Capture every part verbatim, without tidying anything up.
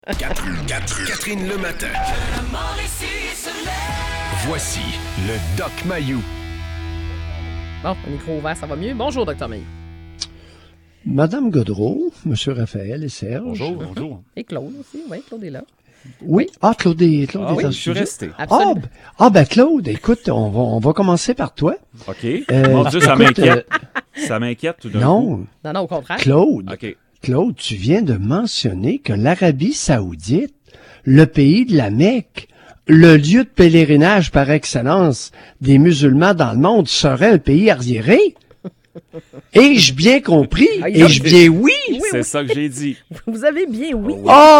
Catherine, Catherine, Catherine le matin. Voici le Doc Mayou. Bon, le micro ouvert, ça va mieux. Bonjour, docteur Mayou. Madame Godreau, Monsieur Raphaël et Serge. Bonjour, bonjour. Et Claude aussi, oui, Claude est là. Oui, ah, Claude est, Claude Ah est oui, en je suis studio. resté. Ah, Absolument. ben, ah, ben Claude, écoute, on va, on va commencer par toi. OK. Euh, Mon Dieu, ça écoute, m'inquiète. Ça m'inquiète tout d'un coup. Non, Non, non, au contraire. Claude, OK. Claude, tu viens de mentionner que l'Arabie Saoudite, le pays de la Mecque, le lieu de pèlerinage par excellence des musulmans dans le monde, serait un pays arriéré? Ai-je bien compris? Ah, il Ai-je a- bien oui? C'est ça que j'ai dit. Vous avez bien oui.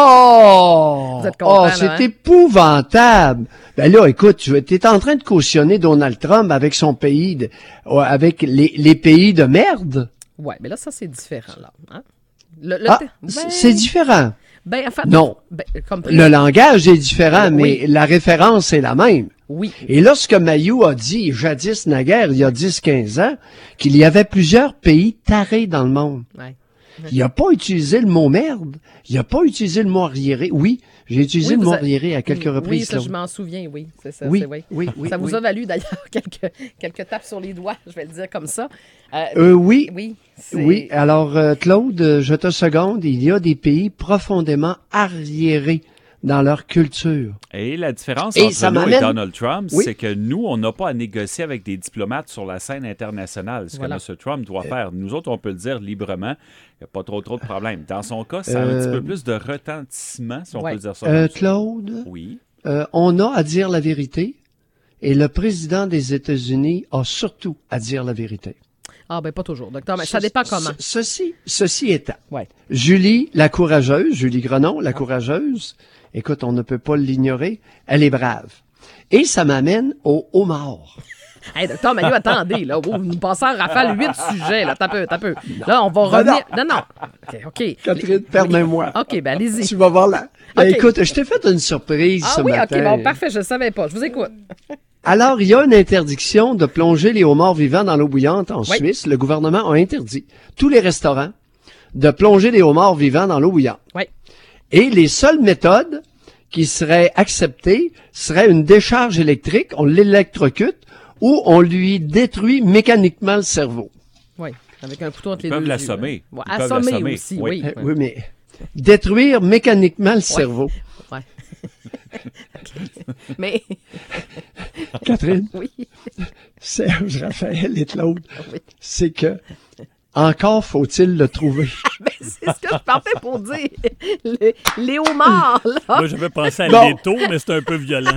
Oh! Vous êtes content, Oh, là, c'est hein? épouvantable! Ben là, écoute, tu es en train de cautionner Donald Trump avec son pays, de, avec les, les pays de merde? Ouais, mais là, ça, c'est différent, là. Hein? Le, le Ah, te- c- ben- c'est différent. Ben, en fait, Non. ben, comme Le langage est différent, Oui. mais la référence est la même. Oui. Et lorsque Mayou a dit, jadis naguère, il y a dix quinze ans, qu'il y avait plusieurs pays tarés dans le monde, Ouais. il n'a pas utilisé le mot merde, il n'a pas utilisé le mot arriéré. Oui, j'ai utilisé Oui, le vous mot a- arriéré à quelques Oui, reprises. Oui, ça, Claude. je m'en souviens, oui. C'est ça, Oui, c'est, oui. oui, oui, Ça vous oui. a valu, d'ailleurs, quelques, quelques tapes sur les doigts, je vais le dire comme ça. Euh, Euh, oui, oui. c'est- oui. Alors, euh, Claude, euh, je te seconde, il y a des pays profondément arriérés dans leur culture. Et la différence Et entre ça nous et m'amène- Donald Trump, Oui. c'est que nous, on n'a pas à négocier avec des diplomates sur la scène internationale, ce Voilà. que M. Trump doit faire. Nous autres, on peut le dire librement, il n'y a pas trop trop de problèmes. Dans son cas, ça a un Euh, petit peu plus de retentissement, si on ouais. peut dire ça. Euh, comme ça. Claude, Oui. euh, on a à dire la vérité et le président des États-Unis a surtout à dire la vérité. Ah, ben, pas toujours, docteur, mais ça Ce- dépend comment. ce- Ceci, ceci étant, Ouais. Julie, la courageuse, Julie Grenon, la courageuse, écoute, on ne peut pas l'ignorer, elle est brave. Et ça m'amène au homard. Hey, docteur Mayou, attendez, là. Vous nous passez en rafale huit sujets, là. T'as peu, t'as peu. Là, on va Non, revenir. Non, non. OK, OK. Catherine, permets-moi. OK, ben, allez-y. Tu vas voir là. Ben, Ok. écoute, je t'ai fait une surprise Ah ce oui, matin. OK, bon, parfait, je ne savais pas. Je vous écoute. Alors, il y a une interdiction de plonger les homards vivants dans l'eau bouillante en Oui. Suisse. Le gouvernement a interdit tous les restaurants de plonger les homards vivants dans l'eau bouillante. Oui. Et les seules méthodes qui seraient acceptées seraient une décharge électrique, on l'électrocute, ou on lui détruit mécaniquement le cerveau. Oui. Avec un couteau entre les Ils deux peuvent yeux, l'assommer. là. Ouais, Ils peuvent assommer l'assommer, aussi, oui. oui. Euh, Oui, mais détruire mécaniquement le cerveau. Ouais. Mais, Catherine, oui. Serge, Raphaël et Claude, Oui. c'est que encore faut-il le trouver. Ben, c'est ce que je partais pour dire. Le- les homards, là. Moi, j'avais pensé à Bon. l'étau, mais c'est un peu violent.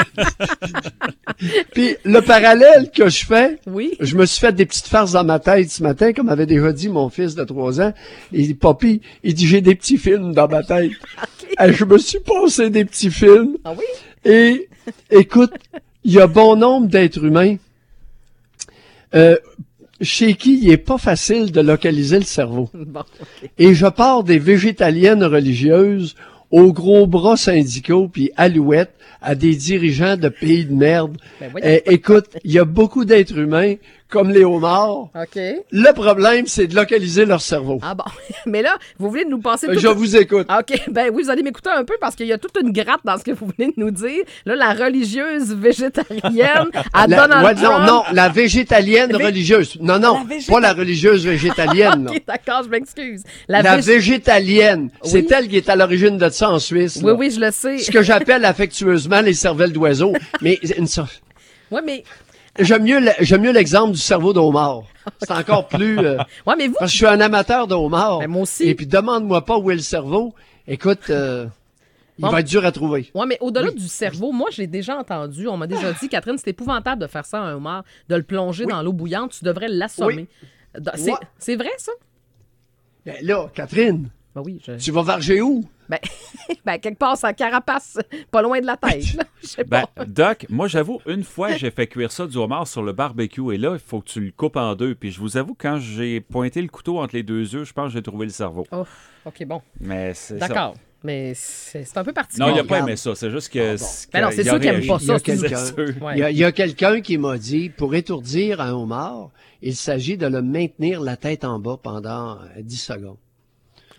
Puis le parallèle que je fais, Oui. je me suis fait des petites farces dans ma tête ce matin, comme avait déjà dit mon fils de trois ans. Il dit, Papy, il dit, j'ai des petits films dans ma tête. Et je me suis passé des petits films. Ah oui? Et, écoute, il y a bon nombre d'êtres humains euh, chez qui il est pas facile de localiser le cerveau. Bon, OK. Et je pars des végétaliennes religieuses aux gros bras syndicaux puis alouettes à des dirigeants de pays de merde. Ben, voyons. Eh, écoute, il y a beaucoup d'êtres humains, comme les homards. OK. Le problème, c'est de localiser leur cerveau. Ah bon. Mais là, vous voulez nous passer Euh, tout... Je vous écoute. Ah, OK. Ben oui, vous allez m'écouter un peu parce qu'il y a toute une gratte dans ce que vous venez de nous dire. Là, la religieuse végétarienne à La- Donald ouais, Trump. non, non, la végétalienne Mais- religieuse. Non, non, La végéta- pas la religieuse végétalienne. non. OK, d'accord, je m'excuse. La, La vég- végétalienne. C'est Oui. elle qui est à l'origine de ça en Suisse. Oui, là. oui, je le sais. Ce que j'appelle affectueusement les cervelles d'oiseaux. Mais une sorte- Oui, mais... j'aime mieux, le- j'aime mieux l'exemple du cerveau de homard. C'est encore plus... euh, Ouais, mais vous... parce que je suis un amateur de homard. Ben, moi aussi. Et puis demande-moi pas où est le cerveau. Écoute, euh, il Bon. va être dur à trouver. Ouais, mais au-delà du cerveau, moi, j'ai déjà entendu, on m'a déjà dit, Catherine, c'est épouvantable de faire ça à un homard, de le plonger Oui. dans l'eau bouillante, tu devrais l'assommer. Dans- C'est, Ouais. c'est vrai, ça? Ben là, Catherine, Ben oui, je... tu vas varger où? Ben, ben, quelque part, sa carapace, pas loin de la tête. là. Je sais Ben, pas. Doc, moi, j'avoue, une fois, j'ai fait cuire ça du homard sur le barbecue. Et là, il faut que tu le coupes en deux. Puis je vous avoue, quand j'ai pointé le couteau entre les deux yeux, je pense que j'ai trouvé le cerveau. Oh, OK, bon. Mais c'est ça. D'accord. Mais c'est, c'est un peu particulier. Non, il n'a pas Regarde. aimé ça. C'est juste que. bon. Ben non, c'est sûr qu'il aime pas Il y a ça, c'est quelqu'un, sûr. Ouais. il y a, il y a quelqu'un qui m'a dit, pour étourdir un homard, il s'agit de le maintenir la tête en bas pendant euh, dix secondes.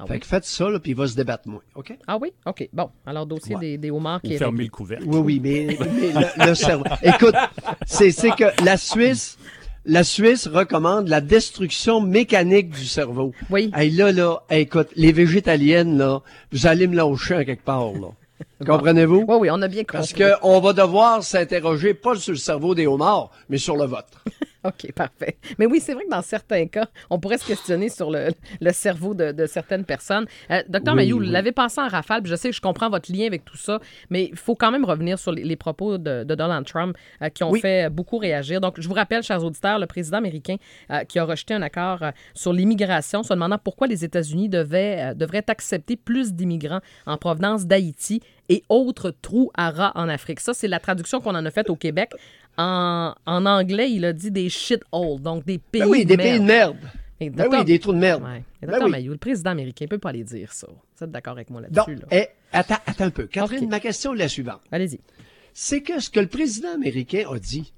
Ah fait oui? que faites ça, là, puis il va se débattre moins. OK? Ah oui? OK. Bon. Alors, dossier Ouais. des, des homards Ou qui est fermer réglé. le couvercle. Oui, oui, mais, mais le, le cerveau. Écoute, c'est, c'est que la Suisse, la Suisse recommande la destruction mécanique du cerveau. Oui. Hey, là, là, hey, écoute, les végétaliennes, là, vous allez me lâcher en quelque part, là. Comprenez-vous? Oui, oui, on a bien compris. Parce que on va devoir s'interroger pas sur le cerveau des homards, mais sur le vôtre. OK, parfait. Mais oui, c'est vrai que dans certains cas, on pourrait se questionner sur le, le cerveau de, de certaines personnes. Euh, Docteur Oui, Mailloux, oui. vous l'avez passé en rafale, puis je sais que je comprends votre lien avec tout ça, mais il faut quand même revenir sur les, les propos de, de Donald Trump euh, qui ont Oui. fait beaucoup réagir. Donc, je vous rappelle, chers auditeurs, le président américain euh, qui a rejeté un accord euh, sur l'immigration, se demandant pourquoi les États-Unis devaient, euh, devraient accepter plus d'immigrants en provenance d'Haïti et autres trous à rats en Afrique. Ça, c'est la traduction qu'on en a faite au Québec. En, en anglais, il a dit des shitholes, donc des pays Ben oui, de des merde. pays de merde. Mais Ben docteur- oui, des trous de merde. Ouais. Mais Ben docteur oui. Mailloux, le président américain ne peut pas aller dire ça. Vous êtes d'accord avec moi Donc, là-dessus? Là? eh, attends, attends un peu. Catherine, OK. ma question est la suivante. Allez-y. C'est que ce que le président américain a dit,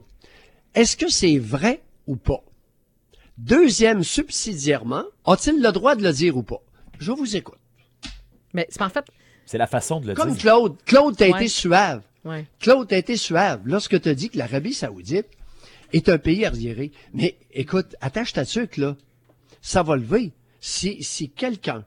est-ce que c'est vrai ou pas? Deuxième, subsidiairement, a-t-il le droit de le dire ou pas? Je vous écoute. Mais c'est en fait... C'est la façon de le Comme dire. Claude. Claude, t'as Ouais. été suave. Ouais. Claude, t'as été suave lorsque t'as dit que l'Arabie Saoudite est un pays arriéré. Mais écoute, attache ta tuque, là. Ça va lever. Si, si quelqu'un,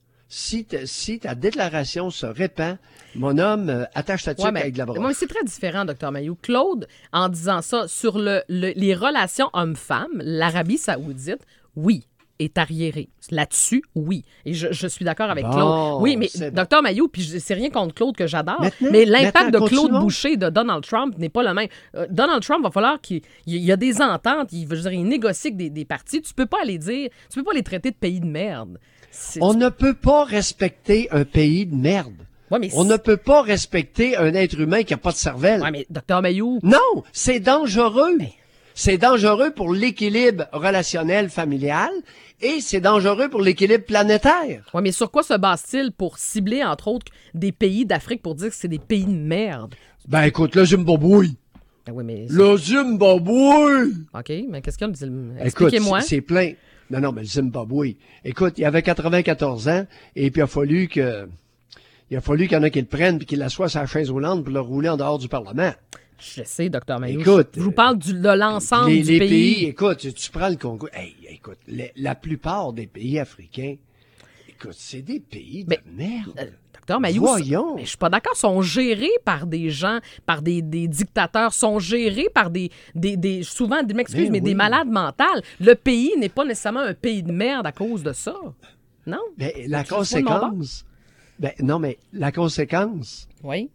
si, t- si ta déclaration se répand, mon homme, euh, attache ta tuque Ouais, mais, avec de la broche. moi, c'est très différent, docteur Mailloux. Claude, en disant ça, sur le, le- les relations hommes-femmes, l'Arabie Saoudite, oui, est arriérée. Là-dessus, oui. Et je, je suis d'accord avec Bon, Claude. Oui, mais c'est bon. docteur Mailloux, puis je- c'est rien contre Claude que j'adore, Maintenant, mais l'impact de maintenant, Claude continuons. Boucher et de Donald Trump n'est pas le même. Euh, Donald Trump, va falloir qu'il il y a des ententes, il, veut dire, il négocie avec des, des partis. Tu peux pas aller dire, tu peux pas les traiter de pays de merde. C'est- On ne peut pas respecter un pays de merde. Ouais, mais On c'est- ne peut pas respecter un être humain qui n'a pas de cervelle. Ouais, mais docteur Mailloux, Non, c'est dangereux. C'est dangereux pour l'équilibre relationnel familial et c'est dangereux pour l'équilibre planétaire. ouais, mais sur quoi se base-t-il pour cibler, entre autres, des pays d'Afrique pour dire que c'est des pays de merde? Ben écoute, le Zimbabwe. Ben oui, mais... Le Zimbabwe. OK, mais qu'est-ce qu'il y a? Écoute, Expliquez-moi. c'est c'est plein. Non, non, mais le Zimbabwe. Écoute, il avait quatre-vingt-quatorze ans et puis il a fallu que... Il a fallu qu'il y en a qui le prennent puis qu'il l'assoient sur la chaise roulante pour le rouler en dehors du Parlement. Je sais, docteur Mailloux. Écoute, je vous parle du, de l'ensemble les, du les pays. pays, écoute, tu, tu prends le Congo. Hey, écoute, les- la plupart des pays africains, écoute, c'est des pays de Mais- merde. Euh, docteur Mailloux, Voyons. mais je suis pas d'accord, sont gérés par des gens, par des, des dictateurs, sont gérés par des, des, des souvent, des- m'excuse, Ben mais oui. des malades mentales. Le pays n'est pas nécessairement un pays de merde à cause de ça. Non? Ben, la Tu vois de mon bord? conséquence, ben, non, mais la conséquence, Oui.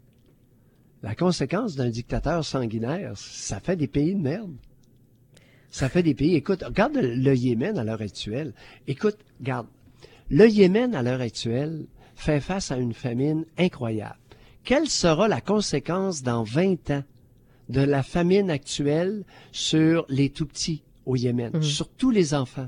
la conséquence d'un dictateur sanguinaire, ça fait des pays de merde. Ça fait des pays. Écoute, regarde le, le Yémen à l'heure actuelle. Écoute, regarde. Le Yémen à l'heure actuelle fait face à une famine incroyable. Quelle sera la conséquence dans vingt ans de la famine actuelle sur les tout-petits au Yémen, sur tous les enfants?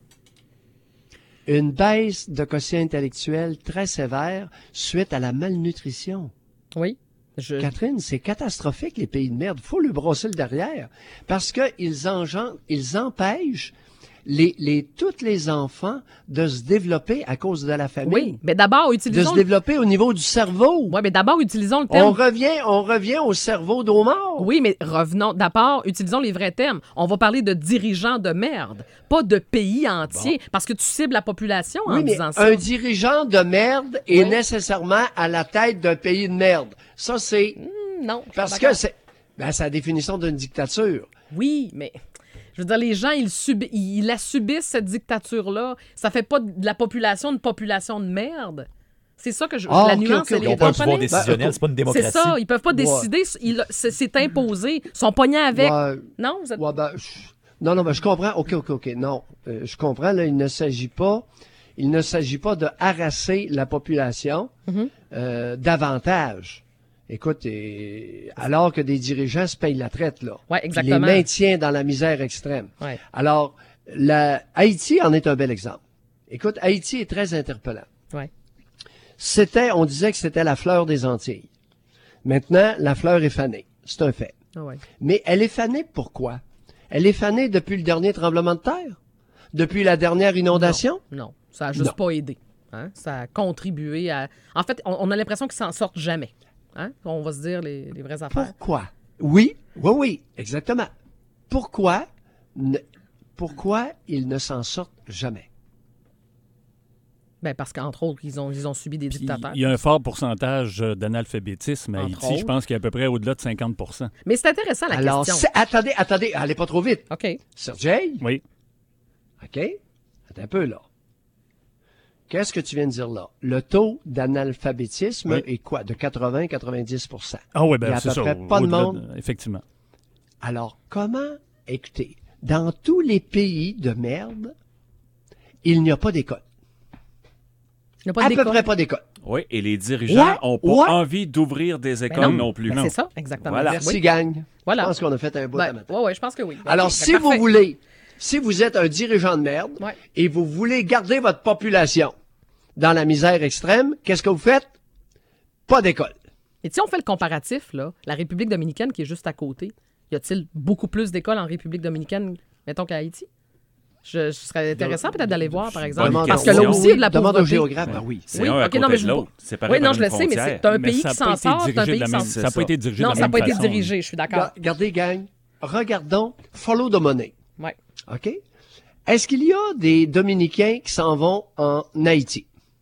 Une baisse de quotient intellectuel très sévère suite à la malnutrition. Oui. Je... Catherine, c'est catastrophique, les pays de merde. Faut lui brosser le derrière. Parce qu'ils engendrent, ils empêchent les, les, tous les enfants de se développer à cause de la famine. Oui, mais d'abord, De utilisons... se développer au niveau du cerveau. Oui, mais d'abord, utilisons le On terme... revient, on revient au cerveau d'Omar. Oui, mais revenons. D'abord, utilisons les vrais termes. On va parler de dirigeants de merde, pas de pays entiers, parce que tu cibles la population en Oui, mais disant ça. un dirigeant de merde est Oui. nécessairement à la tête d'un pays de merde. Ça, c'est Hmm, non, je suis parce pas que d'accord. c'est ben, c'est la définition d'une dictature. Oui, mais je veux dire, les gens, ils, subi- ils la subissent, cette dictature-là. Ça fait pas de la population une population de merde. C'est ça que je... Ah, la ok, nuance, ok, elle ok. Ils est n'ont pas un pouvoir comprenez? décisionnel, c'est pas une C'est démocratie. ça, ils peuvent pas décider, ils- c'est, c'est imposé. Ils sont pognés avec. Ouais, Non, vous êtes... ouais, ben, je- non, non, ben, je comprends. OK, OK, OK. Non, Euh, je comprends. Là, il ne s'agit pas, il ne s'agit pas de harasser la population Mhm. euh, davantage. Écoute, et- alors que des dirigeants se payent la traite, là. Ouais, Puis exactement. les maintient dans la misère extrême. Ouais. Alors, la, Haïti en est un bel exemple. Écoute, Haïti est très interpellant. Ouais. C'était, on disait que c'était la fleur des Antilles. Maintenant, la fleur est fanée. C'est un fait. Ah ouais. Mais elle est fanée pourquoi? Elle est fanée depuis le dernier tremblement de terre? Depuis la dernière inondation? Non, ça a juste Non. pas aidé. Hein? Ça a contribué à... En fait, on, on a l'impression qu'ils s'en sortent jamais. Hein? On va se dire les, les vraies affaires. Pourquoi? Oui, oui, oui, exactement. Pourquoi, ne, pourquoi ils ne s'en sortent jamais? Ben parce qu'entre autres, ils ont, ils ont subi des Puis, dictateurs. il y a un fort pourcentage euh, d'analphabétisme à Entre Haïti. Je autres. pense qu'il y a à peu près au-delà de cinquante pour cent. Mais c'est intéressant, la Alors, question. c'est- attendez, attendez, allez pas trop vite. OK. Sergey, Oui. OK? Attends un peu, là. Qu'est-ce que tu viens de dire là? Le taux d'analphabétisme Oui. est quoi? De quatre-vingts à quatre-vingt-dix pour cent. Ah oui, Il y ben a à c'est peu ça. près pas de au-delà monde. Effectivement. Alors, comment? Écoutez, dans tous les pays de merde, il n'y a pas d'école. Il n'y a pas À d'école. peu près pas d'école. Oui, et les dirigeants Ouais, n'ont pas ouais. envie d'ouvrir des écoles non. non, plus. Ben, c'est ça, exactement. Voilà. Merci, Oui. gang. Voilà. Je pense qu'on a fait un bout à Ben, matin. ouais, ouais, je pense que oui. Alors, OK, si ben, vous parfait. voulez, si vous êtes un dirigeant de merde Ouais. et vous voulez garder votre population dans la misère extrême, qu'est-ce que vous faites? Pas d'école. Et si on fait le comparatif, là, la République dominicaine qui est juste à côté, y a-t-il beaucoup plus d'écoles en République dominicaine, mettons, qu'à Haïti? Je, je serais intéressant peut-être d'aller voir, par exemple. Bonne Parce que là question. aussi, il y a de la Demande au pauvreté. géographe. Ben oui. C'est Oui, un à ok, côté non, mais de je- l'autre. Séparé Oui, non, par je une le sais, mais frontière. c'est un Mais pays ça qui a pas s'en été sort, c'est un dirigé pays de qui la s'en même- C'est Ça n'a ça. pas été dirigé Non, de ça la n'a même pas été façon. dirigé, je suis d'accord. Ga- Regardez, gang, regardons Follow the Money. Ouais. OK? Est-ce qu'il y a des Dominicains qui s'en vont en Haïti?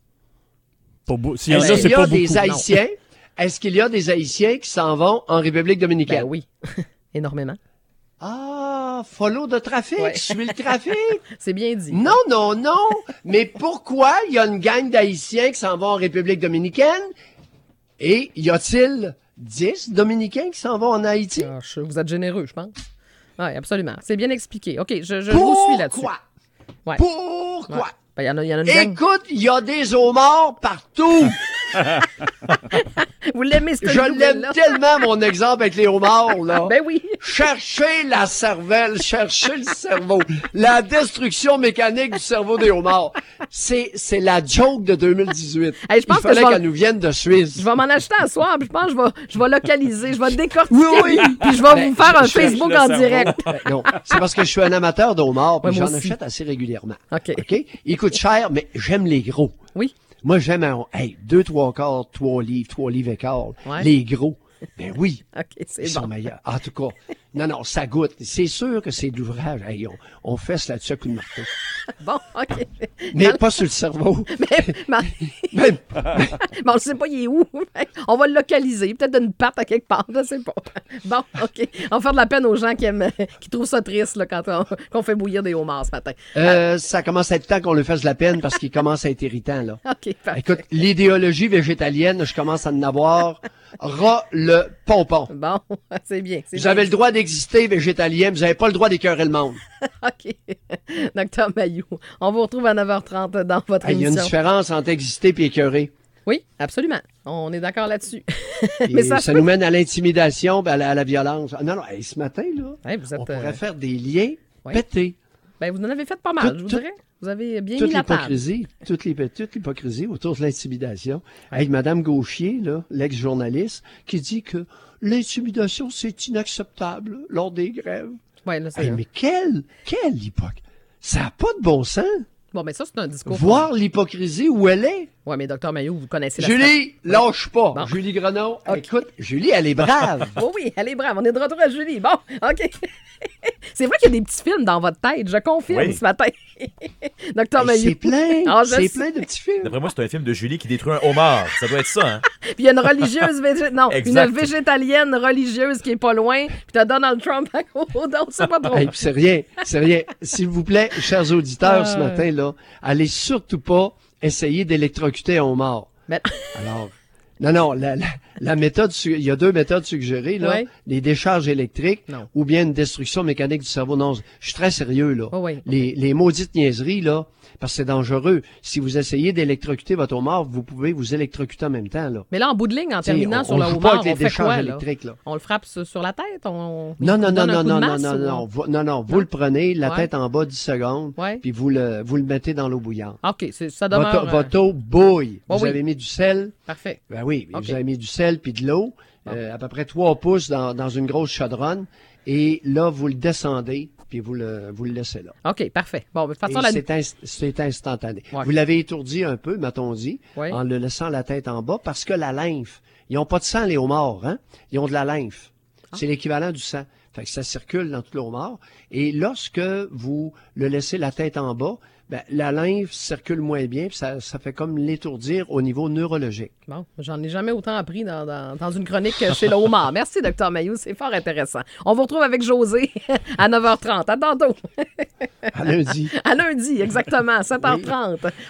Pas beau- S'il y en Est-ce a, qu'il c'est y a pas des beaucoup. Haïtiens? Est-ce qu'il y a des Haïtiens qui s'en vont en République Ben dominicaine? oui, énormément. Ah, follow the trafic, Ouais. suis le trafic. C'est bien dit. Non, non, non. Mais pourquoi il y a une gang d'Haïtiens qui s'en vont en République dominicaine? Et y a-t-il dix Dominicains qui s'en vont en Haïti? Ah, je- vous êtes généreux, je pense. Oui, absolument. C'est bien expliqué. OK, je, je vous suis là-dessus. Pourquoi? Ouais. Pourquoi? Ouais. Ben, il y en a, il y en a une gang. Écoute, il y a des homards partout. Vous l'aimez, cette Je l'aime nouvelle-là? tellement, mon exemple avec les homards, là. Ben oui. Cherchez la cervelle, cherchez le cerveau. La destruction mécanique du cerveau des homards. C'est, c'est la joke de deux mille dix-huit. Hey, je pense Il que fallait je vais- qu'elle nous vienne de Suisse. Je vais m'en acheter à soir, puis je pense que je vais, je vais localiser, je vais décortiquer, Oui, oui. puis je vais Ben, vous faire un je cherche Facebook le en cerveau. direct. Ben, non, c'est parce que je suis un amateur d'homards, puis Ouais, moi j'en aussi. achète assez régulièrement. OK. OK? Ils coûtent cher, mais j'aime les gros. Oui. Moi, j'aime un, hey, deux, trois quarts, trois livres, trois livres et quart. Ouais. Les gros. Ben oui. OK, c'est Ils sont bon. meilleurs. En tout cas, non, non, ça goûte. C'est sûr que c'est de l'ouvrage. Hey, on, on fesse là-dessus à coup de marteau. Bon, OK. Mais pas sur le cerveau. Mais, mais, Même- mais on ne sait pas il est où. On va le localiser. Peut-être d'une patte à quelque part, je sais pas. Bon, OK. On va faire de la peine aux gens qui aiment, qui trouvent ça triste là, quand on, qu'on fait bouillir des homards ce matin. Euh, ça commence à être temps qu'on lui fasse de la peine parce qu'il commence à être irritant, là. OK, parfait. Écoute, l'idéologie végétalienne, je commence à en avoir ras le pompon. Bon, c'est bien. C'est Vous bien avez le dit. droit d'exister, végétalien, vous n'avez pas le droit d'écœurer le monde. OK. Docteur Mayou, on vous retrouve à neuf heures trente dans votre Il y a une émission. différence entre exister et écœurer. Oui, absolument. On est d'accord là-dessus. Et Mais ça, ça se nous peut- mène à l'intimidation, ben, à, la, à la violence. Ah, non, non, hey, ce matin, là, Hey, vous êtes, on pourrait euh, faire des liens ouais. pétés. Ben, vous en avez fait pas mal, Tout- je vous tout- dirais. Vous avez bien Toute mis la table. l'hypocrisie, toute, l'hyp- toute l'hypocrisie autour de l'intimidation. Avec Madame Gauchier, là, l'ex-journaliste, qui dit que l'intimidation, c'est inacceptable lors des grèves. Ouais, là, c'est... Hey, mais quelle, quelle hypocrisie! Ça n'a pas de bon sens. Bon, mais ça, c'est un discours. Voir l'hypocrisie où elle est. Ouais, mais docteur Mayou, vous connaissez la Julie, lâche pas. Bon. Julie Grenon, Ok. écoute, Julie, elle est brave. Oh oui, elle est brave. On est de retour à Julie. Bon, OK. C'est vrai qu'il y a des petits films dans votre tête, je confirme Oui. ce matin. docteur Hey, Mayou. c'est plein, Ah, je c'est sais. plein de petits films. D'après moi, c'est un film de Julie qui détruit un homard. Ça doit être ça, hein? Puis il y a une religieuse végé... non, Exact. une végétalienne religieuse qui est pas loin, puis t'as Donald Trump à côté. On sait pas trop. Hey, puis c'est rien, c'est rien. S'il vous plaît, chers auditeurs, ce Euh. matin, là, allez surtout pas essayer d'électrocuter un homard. Ben- Alors, non, non, la, la, la méthode, su- il y a deux méthodes suggérées, là. Ouais. Les décharges électriques Non. ou bien une destruction mécanique du cerveau. Non, je suis très sérieux, là. Oh oui. Les, les maudites niaiseries, là, parce que c'est dangereux. Si vous essayez d'électrocuter votre homard, vous pouvez vous électrocuter en même temps, là. Mais là, en bout de ligne, en T'sais, terminant on- sur on le joue pas homard, avec les on fait décharges quoi, là? électriques, là. On le frappe sur, sur la tête? On... Non, non, on non, donne un non, coup de non, non, masse, non, ou- non, vous, non, non, vous le prenez, la Ouais. tête en bas dix secondes, Ouais. puis vous le, vous le mettez dans l'eau bouillante. OK, c'est- ça demeure... Votre, euh, votre eau bouille. Oh vous oui. avez mis du sel. Parfait. Ben oui, Ok. vous avez mis du sel puis de l'eau, euh, à peu près trois pouces dans, dans une grosse chaudronne, et là, vous le descendez, puis puis vous le, vous le laissez là. OK, parfait. Bon, de toute façon, Et la... c'est, inst- c'est instantané. Ouais. Vous l'avez étourdi un peu, m'a-t-on dit, Oui. en le laissant la tête en bas, parce que la lymphe, ils n'ont pas de sang, les homards, hein? Ils ont de la lymphe. Ah. C'est l'équivalent du sang. Fait que ça circule dans tout le homard. Et lorsque vous le laissez la tête en bas, ben, la lymphe circule moins bien, puis ça, ça fait comme l'étourdir au niveau neurologique. Bon, j'en ai jamais autant appris dans, dans, dans une chronique chez le homard. Merci, docteur Mailloux, c'est fort intéressant. On vous retrouve avec José à neuf heures trente. À tantôt. À lundi. À lundi, exactement, sept heures trente.